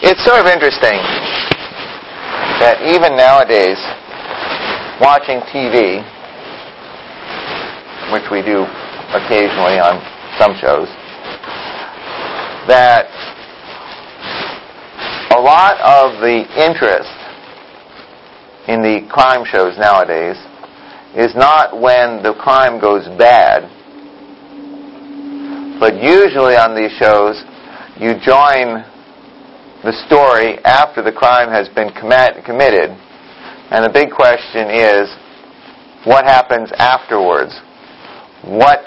It's sort of interesting that even nowadays, watching TV, which we do occasionally on some shows, that a lot of the interest in the crime shows nowadays is not when the crime goes bad, but usually on these shows you join the story after the crime has been committed, and the big question is, what happens afterwards? What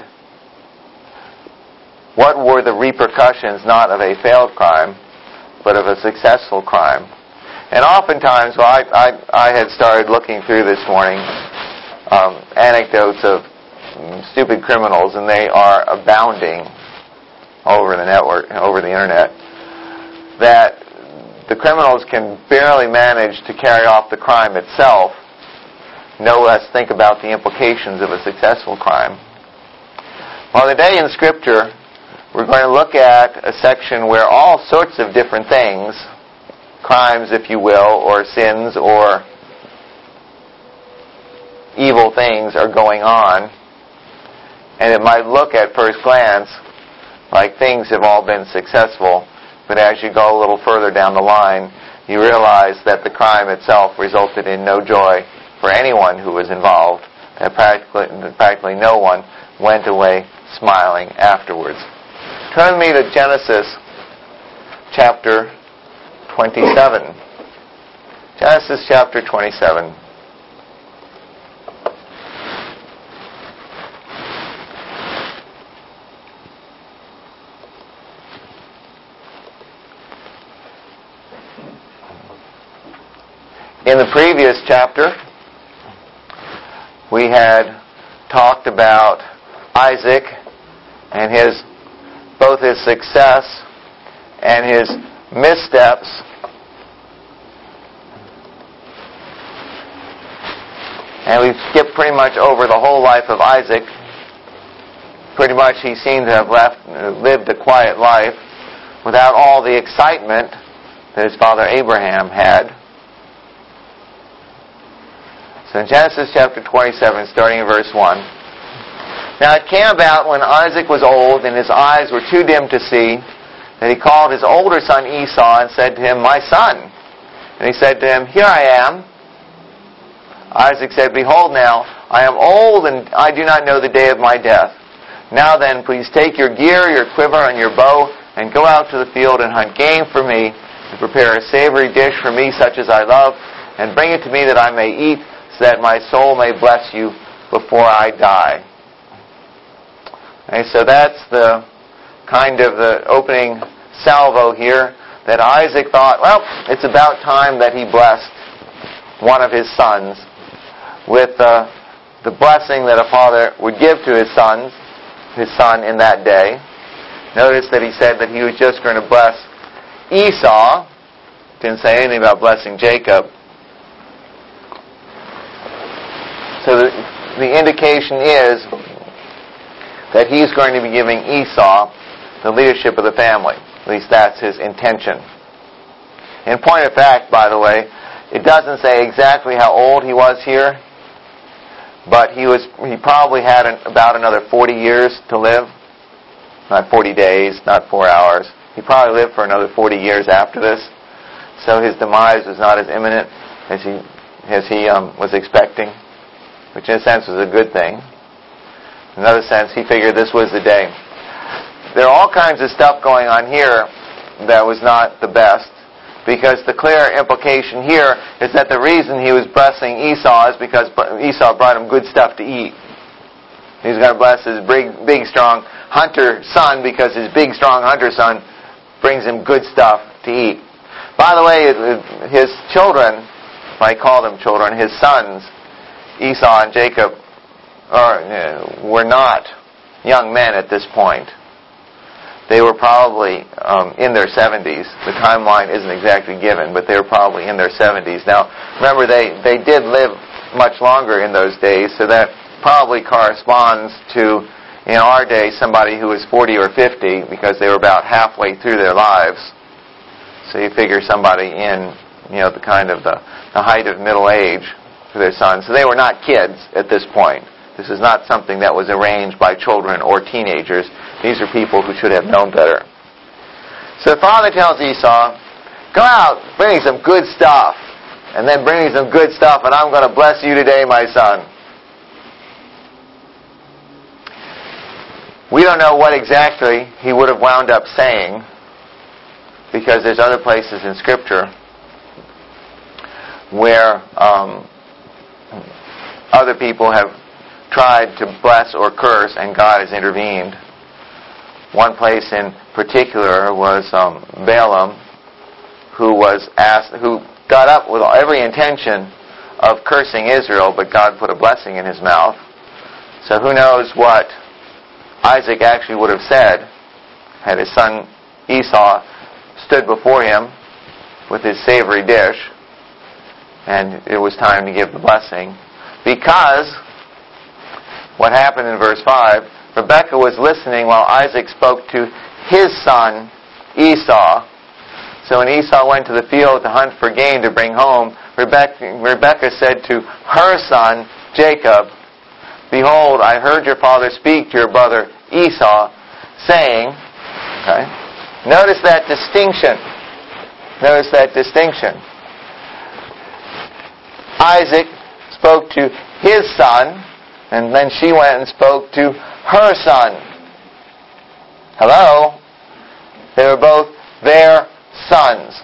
were the repercussions, not of a failed crime, but of a successful crime? And oftentimes, I had started looking through this morning anecdotes of stupid criminals, and they are abounding over the network, over the internet, that the criminals can barely manage to carry off the crime itself, no less think about the implications of a successful crime. Well, today in Scripture, we're going to look at a section where all sorts of different things, crimes, if you will, or sins, or evil things are going on. And it might look at first glance like things have all been successful, but as you go a little further down the line, you realize that the crime itself resulted in no joy for anyone who was involved, and practically no one went away smiling afterwards. Turn me to Genesis chapter 27. Genesis chapter 27. In the previous chapter, we had talked about Isaac and both his success and his missteps. And we've skipped pretty much over the whole life of Isaac. Pretty much he seemed to have lived a quiet life without all the excitement that his father Abraham had. So in Genesis chapter 27, starting in verse 1, now it came about when Isaac was old and his eyes were too dim to see, that he called his older son Esau and said to him, "My son." And he said to him, "Here I am." Isaac said, "Behold now, I am old and I do not know the day of my death. Now then, please take your gear, your quiver, and your bow, and go out to the field and hunt game for me, and prepare a savory dish for me such as I love, and bring it to me that I may eat, so that my soul may bless you before I die." And so that's the kind of the opening salvo here, that Isaac thought, well, it's about time that he blessed one of his sons with the blessing that a father would give to his son in that day. Notice that he said that he was just going to bless Esau. Didn't say anything about blessing Jacob. So the indication is that he's going to be giving Esau the leadership of the family. At least that's his intention. In point of fact, by the way, it doesn't say exactly how old he was here, but he probably had about another 40 years to live. Not 40 days, not 4 hours. He probably lived for another 40 years after this. So his demise was not as imminent as he was expecting, which in a sense was a good thing. In another sense, he figured this was the day. There are all kinds of stuff going on here that was not the best, because the clear implication here is that the reason he was blessing Esau is because Esau brought him good stuff to eat. He's going to bless his big, strong hunter son because his big, strong hunter son brings him good stuff to eat. By the way, his children, if I call them children, his sons, Esau and Jacob, were not young men at this point. They were probably in their 70s. The timeline isn't exactly given, but they were probably in their 70s. Now, remember, they did live much longer in those days, so that probably corresponds to, in our day, somebody who was 40 or 50, because they were about halfway through their lives. So you figure somebody in, the kind of the height of middle age for their son. So they were not kids at this point. This is not something that was arranged by children or teenagers. These are people who should have known better. So the father tells Esau, go out, bring me some good stuff. And then bring me some good stuff, and I'm going to bless you today, my son. We don't know what exactly he would have wound up saying, because there's other places in Scripture where other people have tried to bless or curse, and God has intervened. One place in particular was Balaam, who got up with every intention of cursing Israel, but God put a blessing in his mouth. So who knows what Isaac actually would have said had his son Esau stood before him with his savory dish, and it was time to give the blessing. Because what happened in verse 5, Rebekah was listening while Isaac spoke to his son Esau. So when Esau went to the field to hunt for game to bring home, Rebekah said to her son Jacob, behold, I heard your father speak to your brother Esau, saying, okay, notice that distinction. Notice that distinction. Isaac spoke to his son, and then she went and spoke to her son. Hello? They were both their sons.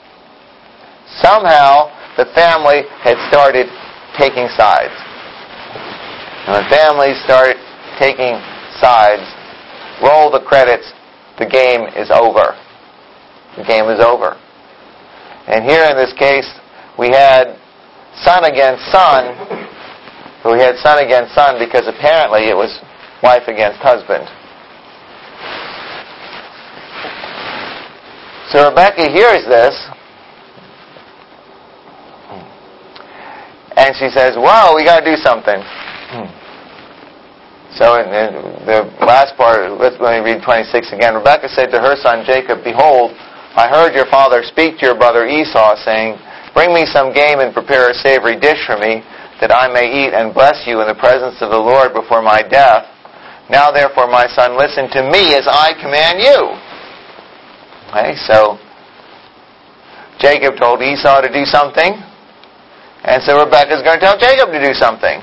Somehow the family had started taking sides. And when families start taking sides, roll the credits, the game is over. The game is over. And here in this case, we had son against son, but we had son against son because apparently it was wife against husband. So Rebekah hears this, and she says, whoa, we got to do something. So in the last part, let me read 26 again. Rebekah said to her son Jacob, behold, I heard your father speak to your brother Esau, saying, bring me some game and prepare a savory dish for me, that I may eat and bless you in the presence of the Lord before my death. Now therefore, my son, listen to me as I command you. Okay, so Jacob told Esau to do something, and so Rebekah's going to tell Jacob to do something.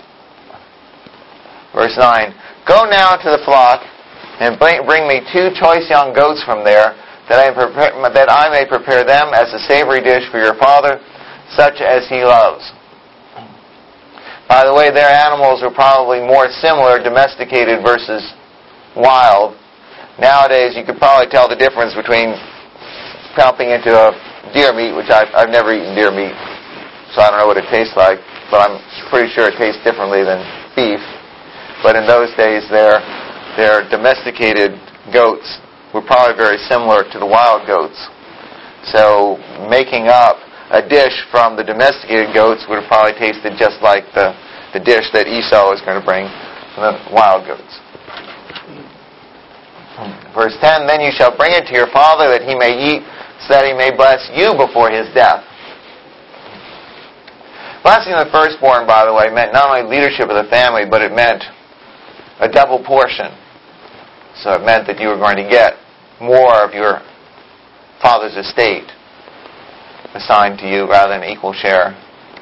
Verse 9, go now to the flock and bring me 2 choice young goats from there, that I may prepare them as a savory dish for your father, such as he loves. By the way, their animals were probably more similar, domesticated versus wild. Nowadays, you could probably tell the difference between pumping into a deer meat, which I've never eaten deer meat, so I don't know what it tastes like, but I'm pretty sure it tastes differently than beef. But in those days, their domesticated goats were probably very similar to the wild goats. So making up a dish from the domesticated goats would have probably tasted just like the dish that Esau was going to bring from the wild goats. Verse 10, then you shall bring it to your father that he may eat, so that he may bless you before his death. Blessing the firstborn, by the way, meant not only leadership of the family, but it meant a double portion. So it meant that you were going to get more of your father's estate assigned to you rather than equal share.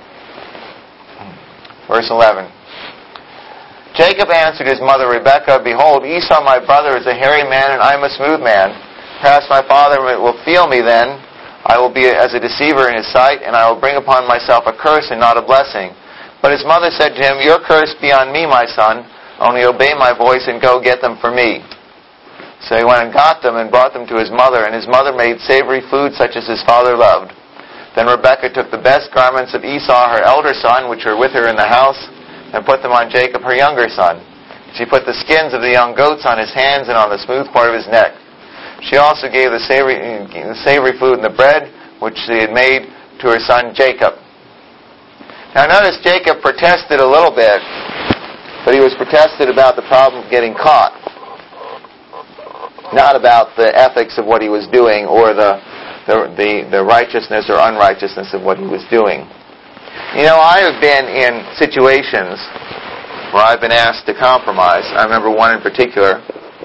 Verse 11. Jacob answered his mother Rebekah, behold, Esau my brother is a hairy man, and I am a smooth man. Perhaps my father will feel me then. I will be as a deceiver in his sight, and I will bring upon myself a curse and not a blessing. But his mother said to him, your curse be on me, my son, only obey my voice and go get them for me. So he went and got them and brought them to his mother, and his mother made savory food such as his father loved. Then Rebekah took the best garments of Esau, her elder son, which were with her in the house, and put them on Jacob, her younger son. She put the skins of the young goats on his hands and on the smooth part of his neck. She also gave the savory food and the bread, which she had made to her son Jacob. Now notice Jacob protested a little bit, but he was protested about the problem of getting caught, not about the ethics of what he was doing or the the righteousness or unrighteousness of what he was doing. I have been in situations where I've been asked to compromise. I remember one in particular.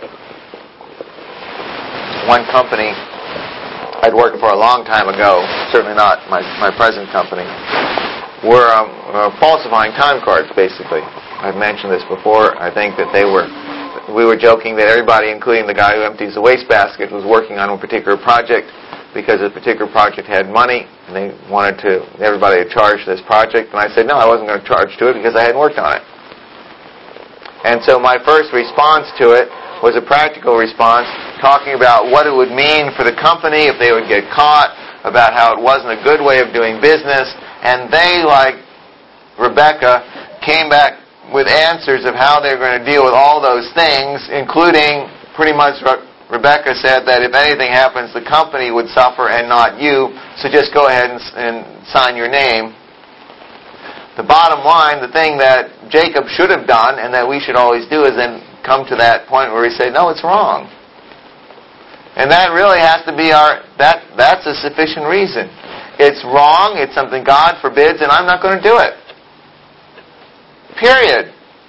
One company I'd worked for a long time ago, certainly not my present company, were falsifying time cards, basically. I've mentioned this before. I think that we were joking that everybody, including the guy who empties the wastebasket, was working on a particular project because a particular project had money, and they wanted everybody to charge this project. And I said, no, I wasn't going to charge to it because I hadn't worked on it. And so my first response to it was a practical response, talking about what it would mean for the company if they would get caught, about how it wasn't a good way of doing business. And they, like Rebecca, came back with answers of how they were going to deal with all those things, including pretty much what Rebecca said, that if anything happens, the company would suffer and not you, so just go ahead and sign your name. The bottom line, the thing that Jacob should have done and that we should always do is then come to that point where we say, no, it's wrong. And that really has to be that's a sufficient reason. It's wrong, it's something God forbids, and I'm not going to do it. Period.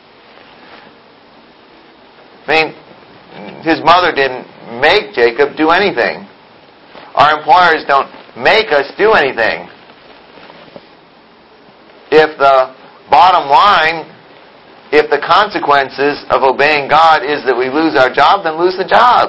I mean, his mother didn't make Jacob do anything. Our employers don't make us do anything. If the bottom line, if the consequences of obeying God is that we lose our job, then lose the job.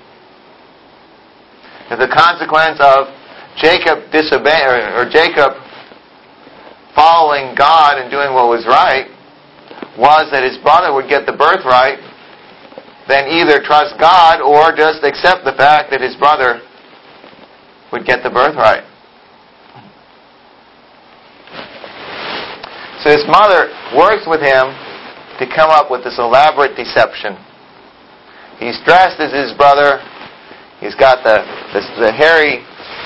If the consequence of Jacob disobeying or Jacob following God and doing what was right was that his brother would get the birthright, then either trust God or just accept the fact that his brother would get the birthright. So his mother works with him to come up with this elaborate deception. He's dressed as his brother. He's got the hairy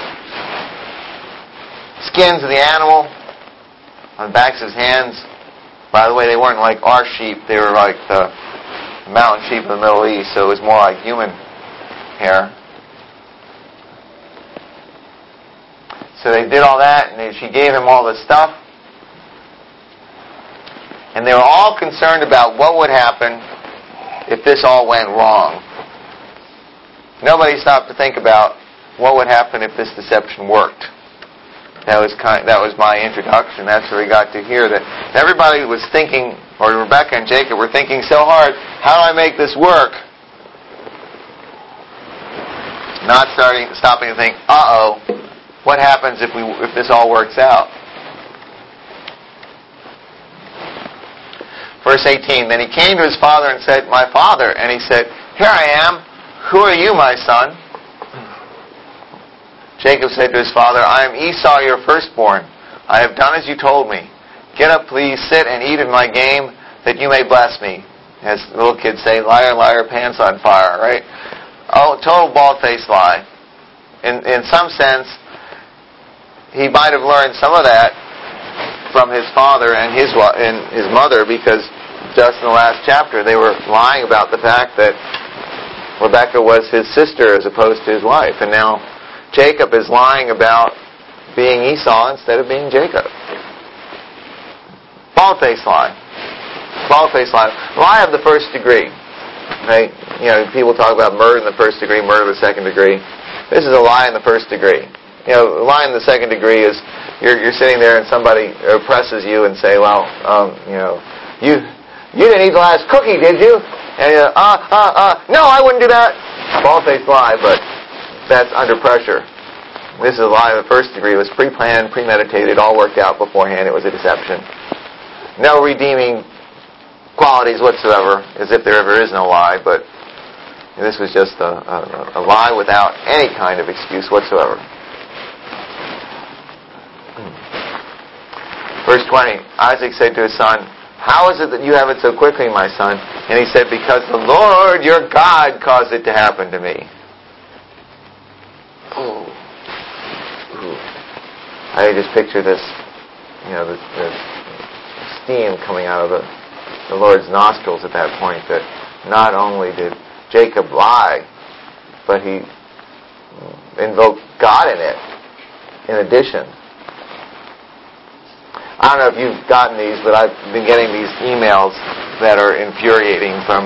skins of the animal on the backs of his hands. By the way, they weren't like our sheep. They were like the mountain sheep of the Middle East, so it was more like human hair. So they did all that, and she gave him all this stuff. And they were all concerned about what would happen if this all went wrong. Nobody stopped to think about what would happen if this deception worked. That was my introduction. That's where we got to hear that everybody was thinking, or Rebecca and Jacob were thinking so hard, how do I make this work? Not stopping to think, what happens if this all works out? Verse 18, then he came to his father and said, my father. And he said, here I am. Who are you, my son? Jacob said to his father, I am Esau, your firstborn. I have done as you told me. Get up, please, sit and eat of my game, that you may bless me. As little kids say, liar, liar, pants on fire, right? Oh, total bald-faced lie. In some sense, he might have learned some of that from his father and his mother, because just in the last chapter they were lying about the fact that Rebecca was his sister as opposed to his wife. And now Jacob is lying about being Esau instead of being Jacob. Bald-faced lie. Bald-faced lie. Lie of the first degree. Right? People talk about murder in the first degree, murder in the second degree. This is a lie in the first degree. A lie in the second degree is you're sitting there and somebody presses you and say, well, you didn't eat the last cookie, did you? And no, I wouldn't do that. Bald-faced lie, but that's under pressure. This is a lie of the first degree. It was pre-planned, premeditated, all worked out beforehand. It was a deception. No redeeming qualities whatsoever, as if there ever is no lie, but this was just a lie without any kind of excuse whatsoever. Verse 20, Isaac said to his son, how is it that you have it so quickly, my son? And he said, because the Lord your God caused it to happen to me. Ooh. I just picture this, this steam coming out of the Lord's nostrils at that point, that not only did Jacob lie, but he invoke God in it, in addition. I don't know if you've gotten these, but I've been getting these emails that are infuriating from,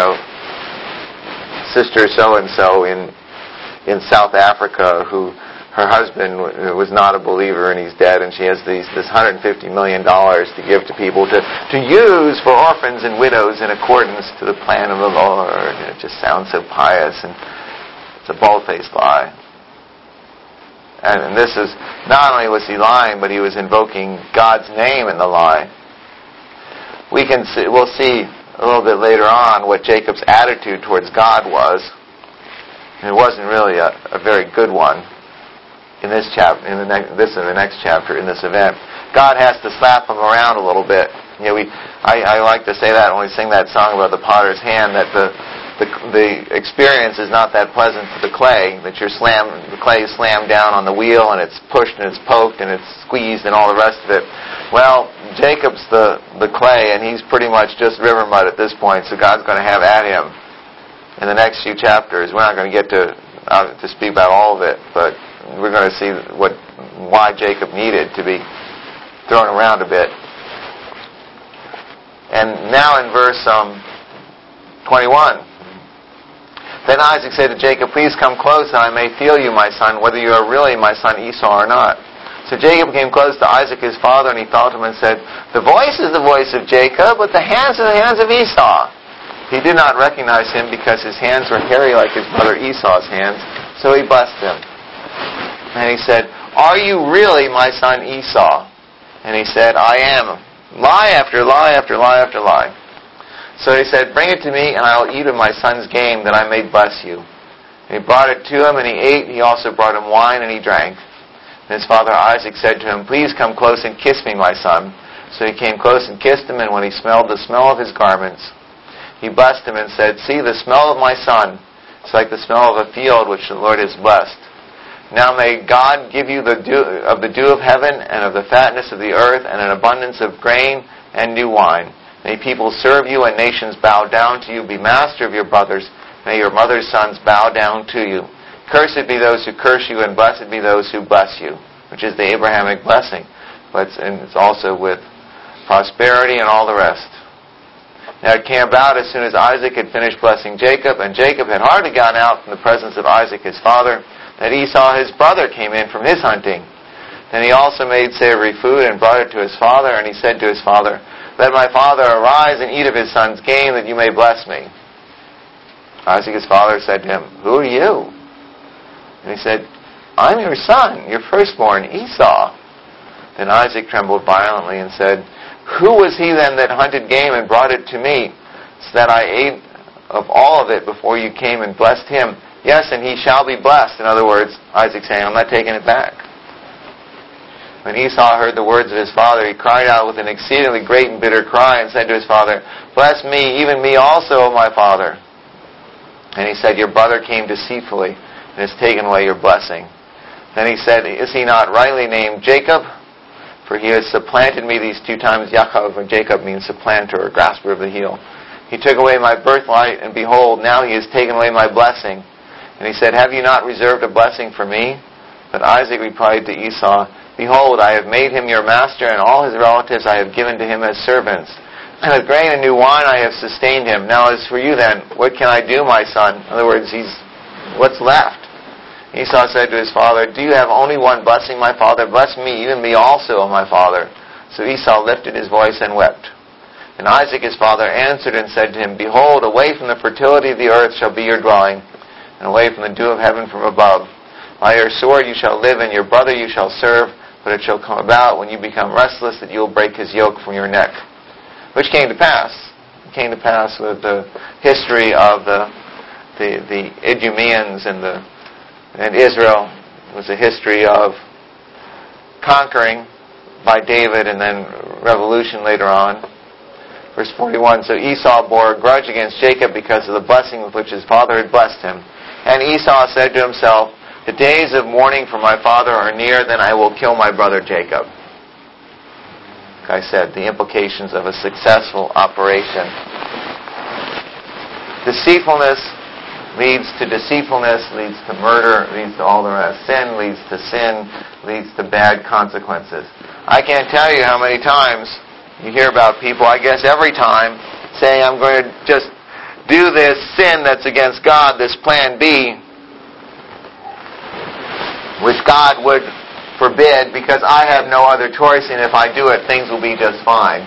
Sister so-and-so in South Africa who her husband was not a believer and he's dead, and she has this $150 million to give to people to use for orphans and widows in accordance to the plan of the Lord. And it just sounds so pious, and it's a bald-faced lie. And this is, not only was he lying, but he was invoking God's name in the lie. We'll see a little bit later on what Jacob's attitude towards God was. And it wasn't really a very good one in this chapter, in the next chapter, in this event. God has to slap him around a little bit. I like to say that when we sing that song about the potter's hand, that the experience is not that pleasant for the clay, that the clay is slammed down on the wheel and it's pushed and it's poked and it's squeezed and all the rest of it. Well, Jacob's the clay and he's pretty much just river mud at this point, so God's going to have at him in the next few chapters. We're not going to get to speak about all of it, but we're going to see why Jacob needed to be thrown around a bit. And now in verse 21, then Isaac said to Jacob, "Please come close, that I may feel you, my son, whether you are really my son Esau or not." So Jacob came close to Isaac his father, and he felt him and said, "The voice is the voice of Jacob, but the hands are the hands of Esau." He did not recognize him because his hands were hairy like his brother Esau's hands, so he blessed him. And he said, "Are you really my son Esau?" And he said, "I am." Lie after lie after lie after lie. So he said, "Bring it to me, and I will eat of my son's game, that I may bless you." And he brought it to him, and he ate. He also brought him wine, and he drank. And his father Isaac said to him, "Please come close and kiss me, my son." So he came close and kissed him, and when he smelled the smell of his garments, he blessed him and said, "See, the smell of my son is like the smell of a field which the Lord has blessed. Now may God give you the dew of heaven and of the fatness of the earth and an abundance of grain and new wine. May people serve you and nations bow down to you. Be master of your brothers. May your mother's sons bow down to you. Cursed be those who curse you, and blessed be those who bless you," which is the Abrahamic blessing. But it's also with prosperity and all the rest. Now it came about as soon as Isaac had finished blessing Jacob, and Jacob had hardly gone out from the presence of Isaac his father, that Esau his brother came in from his hunting. Then he also made savory food and brought it to his father, and he said to his father, "Let my father arise and eat of his son's game, that you may bless me." Isaac his father said to him, "Who are you?" And he said, "I'm your son, your firstborn, Esau." Then Isaac trembled violently and said, "Who was he then that hunted game and brought it to me, so that I ate of all of it before you came and blessed him? Yes, and he shall be blessed." In other words, Isaac saying, "I'm not taking it back." When Esau heard the words of his father, he cried out with an exceedingly great and bitter cry and said to his father, "Bless me, even me also, O my father." And he said, "Your brother came deceitfully and has taken away your blessing." Then he said, "Is he not rightly named Jacob? For he has supplanted me these 2 times." Yaakov, and Jacob means supplanter or grasper of the heel. "He took away my birthright, and behold, now he has taken away my blessing." And he said, "Have you not reserved a blessing for me?" But Isaac replied to Esau, "Behold, I have made him your master, and all his relatives I have given to him as servants. And with grain and new wine I have sustained him. Now as for you then, what can I do, my son?" In other words, what's left? Esau said to his father, "Do you have only one blessing, my father? Bless me, even me also, O my father." So Esau lifted his voice and wept. And Isaac his father answered and said to him, "Behold, away from the fertility of the earth shall be your dwelling, and away from the dew of heaven from above. By your sword you shall live, and your brother you shall serve, but it shall come about when you become restless that you will break his yoke from your neck." Which came to pass. It came to pass with the history of the Idumeans and Israel. It was a history of conquering by David and then revolution later on. Verse 41, "So Esau bore a grudge against Jacob because of the blessing with which his father had blessed him. And Esau said to himself, 'The days of mourning for my father are near, then I will kill my brother Jacob.'" Like I said, the implications of a successful operation. Deceitfulness leads to deceitfulness, leads to murder, leads to all the rest. Sin leads to bad consequences. I can't tell you how many times you hear about people, I guess every time, saying, I'm going to just do this sin that's against God, this plan B, which God would forbid because I have no other choice, and if I do it, things will be just fine.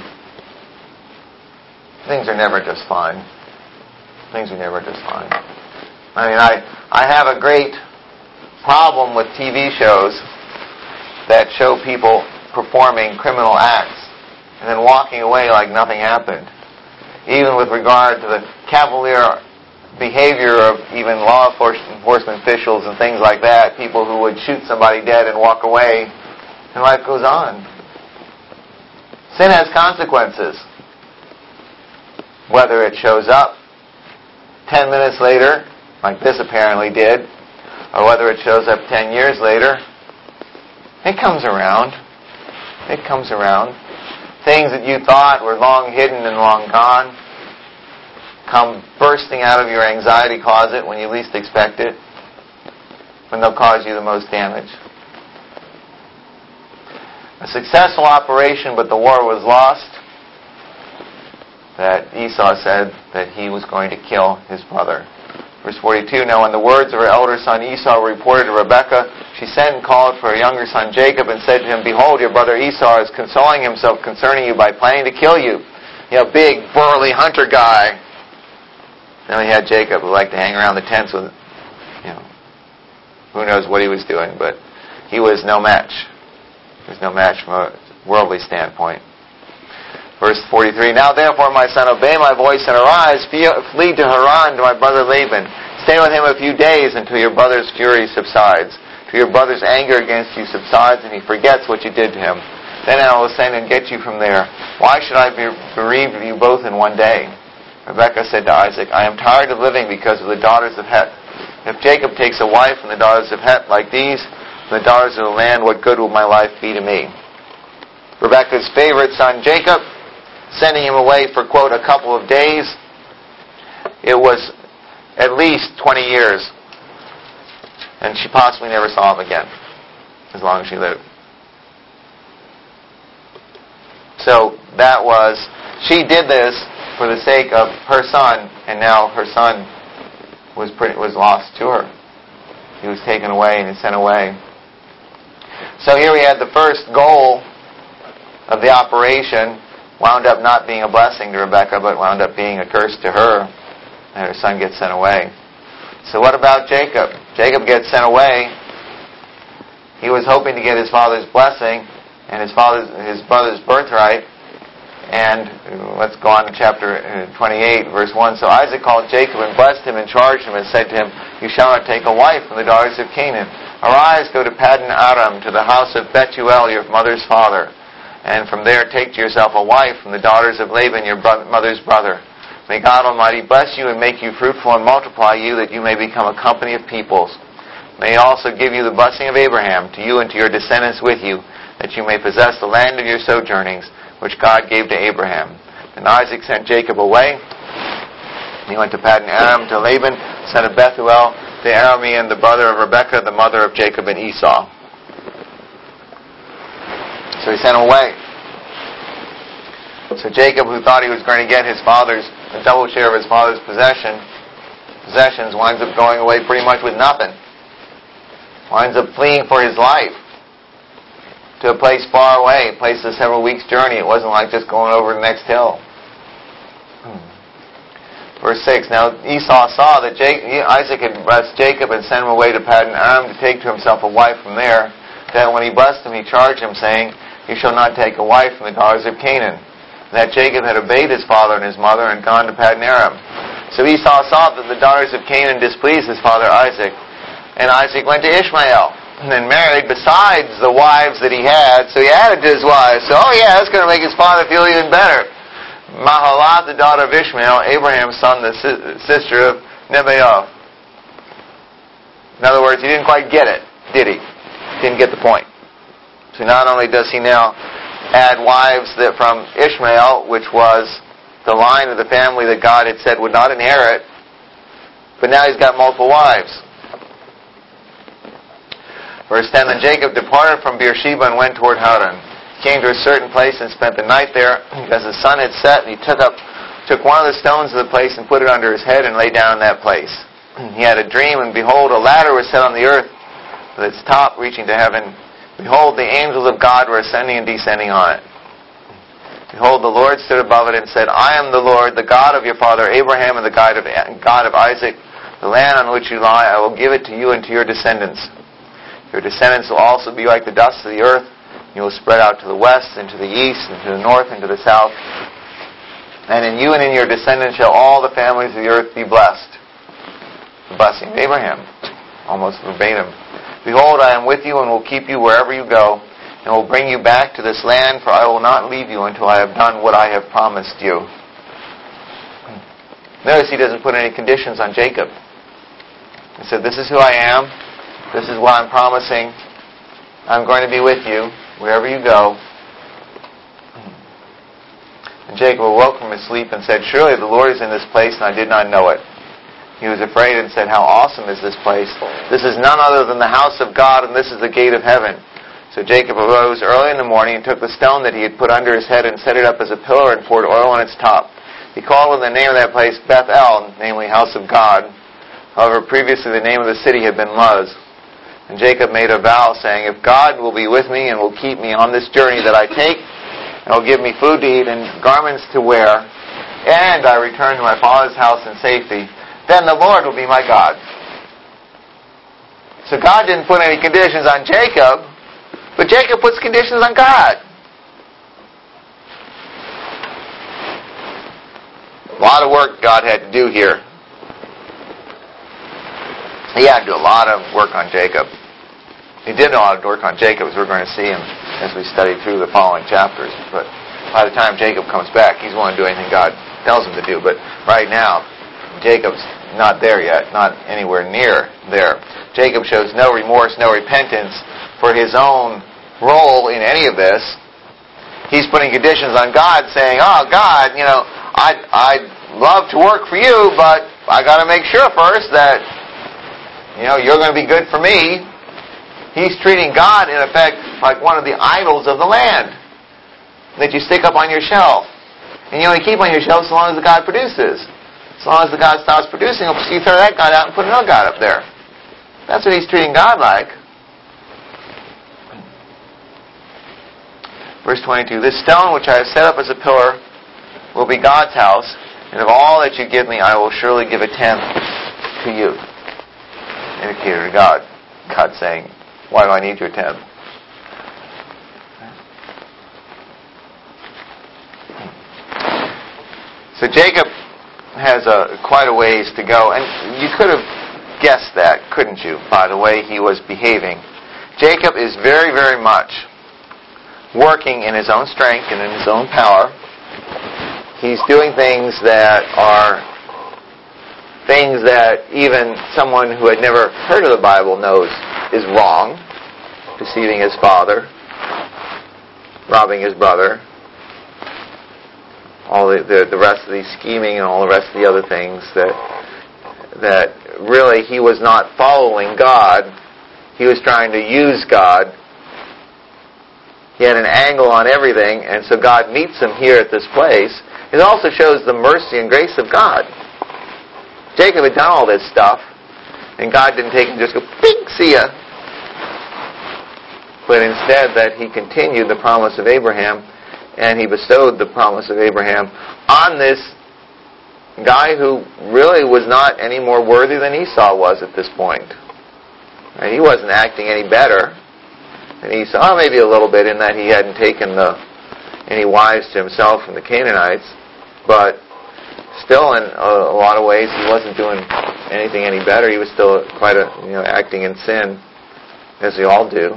Things are never just fine. Things are never just fine. I mean, I have a great problem with TV shows that show people performing criminal acts and then walking away like nothing happened. Even with regard to the cavalier behavior of even law enforcement officials and things like that, people who would shoot somebody dead and walk away, and life goes on. Sin has consequences. Whether it shows up 10 minutes later, like this apparently did, or whether it shows up 10 years later, it comes around. It comes around. Things that you thought were long hidden and long gone come bursting out of your anxiety closet when you least expect it, when they'll cause you the most damage. A successful operation, but the war was lost, that Esau said that he was going to kill his brother. Verse 42, now when the words of her elder son Esau were reported to Rebekah, she sent and called for her younger son Jacob and said to him, behold, your brother Esau is consoling himself concerning you by planning to kill you. You know, big, burly hunter guy. Then we had Jacob who liked to hang around the tents with, who knows what he was doing, but he was no match. He was no match from a worldly standpoint. Verse 43, now therefore, my son, obey my voice and arise, flee to Haran to my brother Laban. Stay with him a few days until your brother's fury subsides, till your brother's anger against you subsides and he forgets what you did to him. Then I will send and get you from there. Why should I be bereaved of you both in one day? Rebekah said to Isaac, I am tired of living because of the daughters of Het. If Jacob takes a wife from the daughters of Het like these, from the daughters of the land, what good will my life be to me? Rebekah's favorite son Jacob, sending him away for, quote, a couple of days. It was at least 20 years. And she possibly never saw him again, as long as she lived. So she did this for the sake of her son, and now her son was lost to her. He was taken away and sent away. So here we had the first goal of the operation, wound up not being a blessing to Rebekah, but wound up being a curse to her, and her son gets sent away. So what about Jacob? Jacob gets sent away. He was hoping to get his father's blessing and his brother's birthright. And let's go on to chapter 28, verse 1. So Isaac called Jacob and blessed him and charged him and said to him, you shall not take a wife from the daughters of Canaan. Arise, go to Paddan Aram, to the house of Bethuel, your mother's father. And from there take to yourself a wife from the daughters of Laban, your mother's brother. May God Almighty bless you and make you fruitful and multiply you, that you may become a company of peoples. May He also give you the blessing of Abraham, to you and to your descendants with you, that you may possess the land of your sojournings, which God gave to Abraham. And Isaac sent Jacob away. He went to Paddan Aram, to Laban, son of Bethuel, the Aramean, the brother of Rebekah, the mother of Jacob and Esau. So he sent him away. So Jacob, who thought he was going to get a double share of his father's possessions, winds up going away pretty much with nothing. Winds up fleeing for his life to a place far away, a place of several weeks' journey. It wasn't like just going over the next hill. Verse 6, now Esau saw that Isaac had blessed Jacob and sent him away to Paddan Aram to take to himself a wife from there. Then when he blessed him, he charged him, saying, you shall not take a wife from the daughters of Canaan. And that Jacob had obeyed his father and his mother and gone to Paddan Aram. So Esau saw that the daughters of Canaan displeased his father Isaac. And Isaac went to Ishmael and then married besides the wives that he had. So he added to his wives. So, that's going to make his father feel even better. Mahalath, the daughter of Ishmael, Abraham's son, the sister of Nebaioth. In other words, he didn't quite get it, did he? Didn't get the point. So not only does he now add wives that from Ishmael, which was the line of the family that God had said would not inherit, But now he's got multiple wives. Verse 10, Then Jacob departed from Beersheba and went toward Haran. He came to a certain place and spent the night there, because the sun had set, and he took one of the stones of the place and put it under his head and lay down in that place. He had a dream, and behold, a ladder was set on the earth, with its top reaching to heaven. Behold, the angels of God were ascending and descending on it. Behold, the Lord stood above it and said, I am the Lord, the God of your father Abraham, and the God of Isaac. The land on which you lie, I will give it to you and to your descendants. Your descendants will also be like the dust of the earth. You will spread out to the west, and to the east, and to the north, and to the south. And in you and in your descendants shall all the families of the earth be blessed. The blessing of Abraham, almost verbatim. Behold, I am with you and will keep you wherever you go, and will bring you back to this land, for I will not leave you until I have done what I have promised you. Notice he doesn't put any conditions on Jacob. He said, this is who I am. This is what I'm promising. I'm going to be with you wherever you go. And Jacob awoke from his sleep and said, Surely the Lord is in this place, and I did not know it. He was afraid and said, How awesome is this place! This is none other than the house of God, and this is the gate of heaven. So Jacob arose early in the morning and took the stone that he had put under his head and set it up as a pillar and poured oil on its top. He called the name of that place Bethel, namely house of God. However, previously the name of the city had been Luz. And Jacob made a vow, saying, If God will be with me and will keep me on this journey that I take, and will give me food to eat and garments to wear, and I return to my father's house in safety, then the Lord will be my God. So God didn't put any conditions on Jacob, but Jacob puts conditions on God. A lot of work God had to do here. He had to do a lot of work on Jacob. He did a lot of work on Jacob, as we're going to see him as we study through the following chapters. But by the time Jacob comes back, he's willing to do anything God tells him to do. But right now, Jacob's not there yet, not anywhere near there. Jacob shows no remorse, no repentance for his own role in any of this. He's putting conditions on God, saying, Oh, God, I'd love to work for you, but I got to make sure first that, you're going to be good for me. He's treating God, in effect, like one of the idols of the land that you stick up on your shelf. And you only keep on your shelf so long as the God produces. As long as the God stops producing, you throw that God out and put another God up there. That's what he's treating God like. Verse 22, This stone which I have set up as a pillar will be God's house, and of all that you give me, I will surely give a tenth to you. Indicator to God. God saying, Why do I need your tenth? So Jacob has quite a ways to go, and you could have guessed that, couldn't you, by the way he was behaving. Jacob is very, very much working in his own strength and in his own power. He's doing things that are things that even someone who had never heard of the Bible knows is wrong. Deceiving his father, robbing his brother, all the rest of the scheming and all the rest of the other things that really he was not following God. He was trying to use God. He had an angle on everything, and so God meets him here at this place. It also shows the mercy and grace of God. Jacob had done all this stuff, and God didn't take him and just go, "Bing, see ya." But instead that he continued the promise of Abraham, and he bestowed the promise of Abraham on this guy who really was not any more worthy than Esau was at this point. And he wasn't acting any better than Esau, maybe a little bit in that he hadn't taken any wives to himself from the Canaanites, but still in a lot of ways he wasn't doing anything any better. He was still quite acting in sin, as they all do.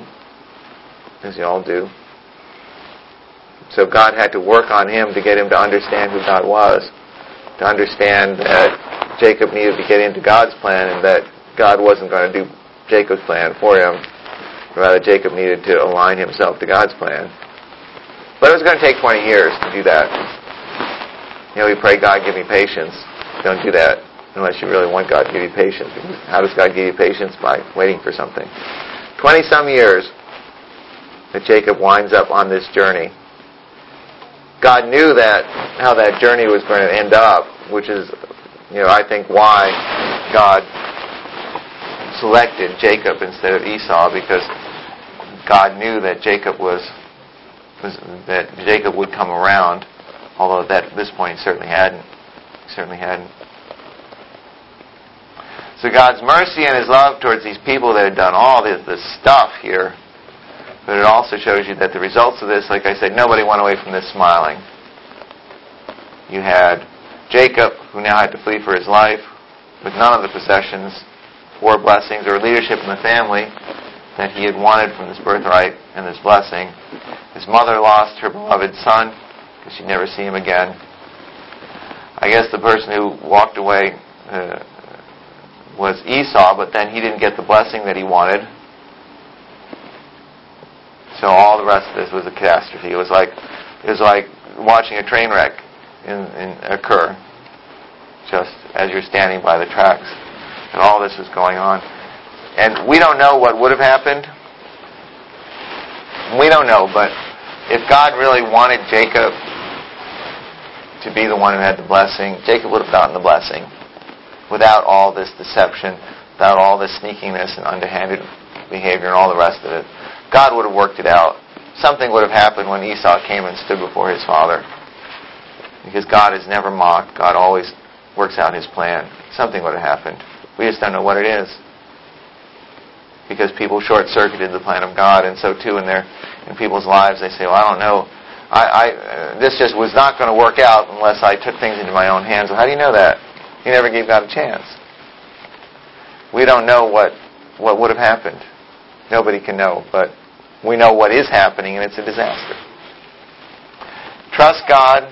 So God had to work on him to get him to understand who God was, to understand that Jacob needed to get into God's plan and that God wasn't going to do Jacob's plan for him. Rather, Jacob needed to align himself to God's plan. But it was going to take 20 years to do that. We pray, God, give me patience. Don't do that. unless you really want God to give you patience. Because how does God give you patience? By waiting for something. 20-some years that Jacob winds up on this journey. God knew how that journey was going to end up, which is, I think why God selected Jacob instead of Esau, because God knew that Jacob would come around, although at this point he certainly hadn't. So God's mercy and His love towards these people that had done all this stuff here, but it also shows you that the results of this, like I said, nobody went away from this smiling. You had Jacob, who now had to flee for his life, with none of the possessions or blessings or leadership in the family that he had wanted from this birthright and this blessing. His mother lost her beloved son, because she'd never see him again. I guess the person who walked away was Esau, but then he didn't get the blessing that he wanted. So all the rest of this was a catastrophe. It was like watching a train wreck occur, just as you're standing by the tracks. And all this was going on. And we don't know what would have happened. We don't know, but if God really wanted Jacob to be the one who had the blessing, Jacob would have gotten the blessing without all this deception, without all this sneakiness and underhanded behavior and all the rest of it. God would have worked it out. Something would have happened when Esau came and stood before his father. Because God is never mocked. God always works out His plan. Something would have happened. We just don't know what it is. Because people short-circuited the plan of God, and so too in people's lives they say, well, I don't know. This just was not going to work out unless I took things into my own hands. Well, how do you know that? You never gave God a chance. We don't know what would have happened. Nobody can know, but we know what is happening, and it's a disaster. Trust God.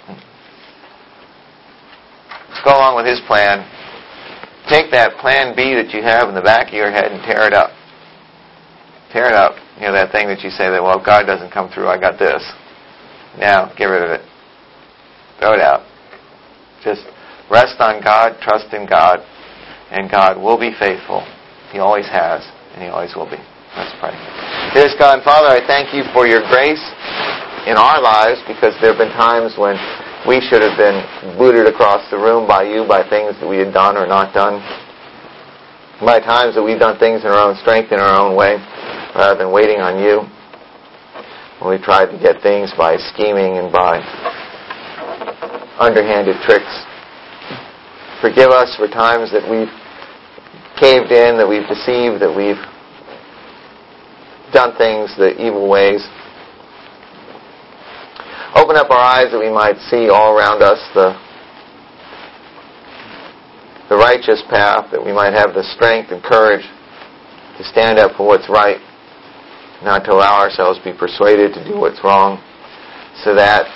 Let's go along with His plan. Take that plan B that you have in the back of your head and tear it up. Tear it up. That thing that you say that, well, if God doesn't come through, I got this. Now, get rid of it. Throw it out. Just rest on God, trust in God, and God will be faithful. He always has, and He always will be. Let's pray. Dearest God and Father, I thank You for Your grace in our lives, because there have been times when we should have been booted across the room by You by things that we had done or not done. By times that we've done things in our own strength, in our own way, rather than waiting on You. When we tried to get things by scheming and by underhanded tricks. Forgive us for times that we've caved in, that we've deceived, that we've done things the evil ways. Open up our eyes that we might see all around us the righteous path, that we might have the strength and courage to stand up for what's right, not to allow ourselves to be persuaded to do what's wrong, so that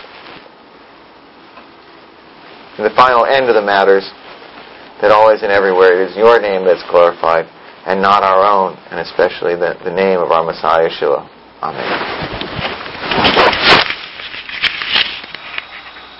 in the final end of the matters, that always and everywhere it is Your name that's glorified and not our own, and especially the name of our Messiah, Yeshua. Amen.